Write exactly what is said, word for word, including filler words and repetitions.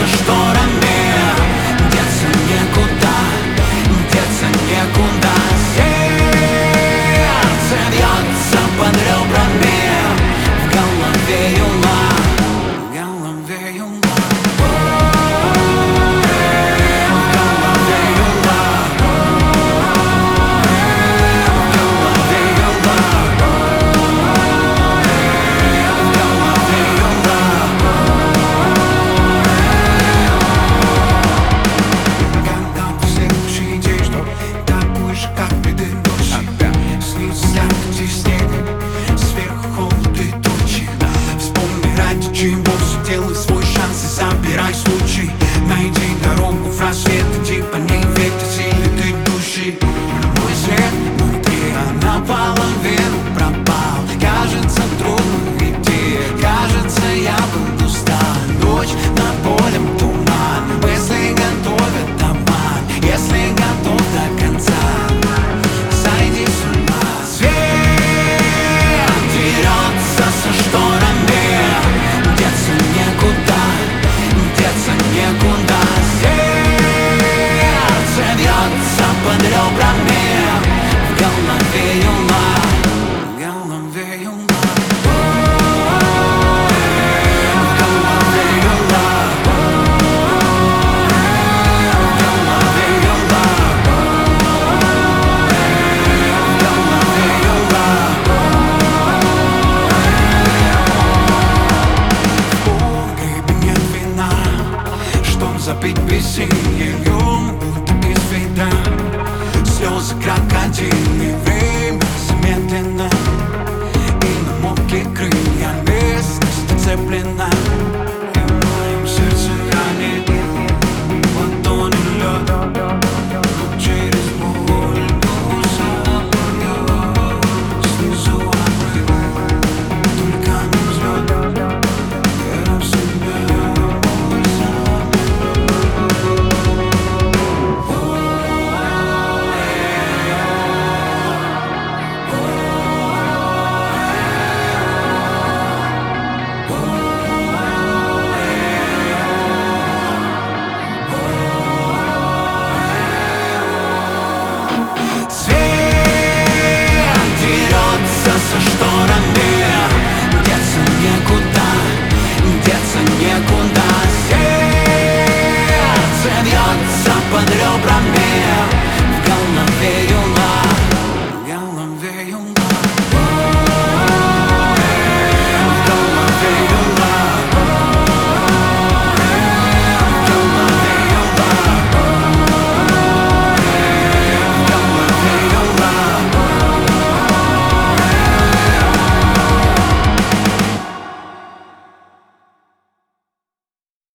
шторами. Деться некуда, деться некуда. Сердце бьется под ребрами. В голове юла, в голове юла. Чего сделай свой шанс и забирай случай. Найди дорогу в рассвет, иди по ней, ведь ты силе ты души. Мой свет внутри, а наполовину пропал. Кажется, трудно идти, кажется, я буду стать. Ночь над полем туман. Мысли готовят обман. Если готов до конца, сойди с ума. Свет дерется со шторами. Деться некуда, деться некуда. Сердце бьется под ребрами. В голове юла, в голове юла. В голове юла, в голове юла. В голове юла. Запить весельем, будто без вида. Слезы крокодильные, время замедлено. И на мокрые крылья местность оцеплена. И в моем сердце ранит ладони лед. Но через боль душа поет. Снизу обрыв, только не взлет. Вера в себя. Со шторами. Деться некуда, деться некуда. Сердце бьется под ребрами. В голове юла.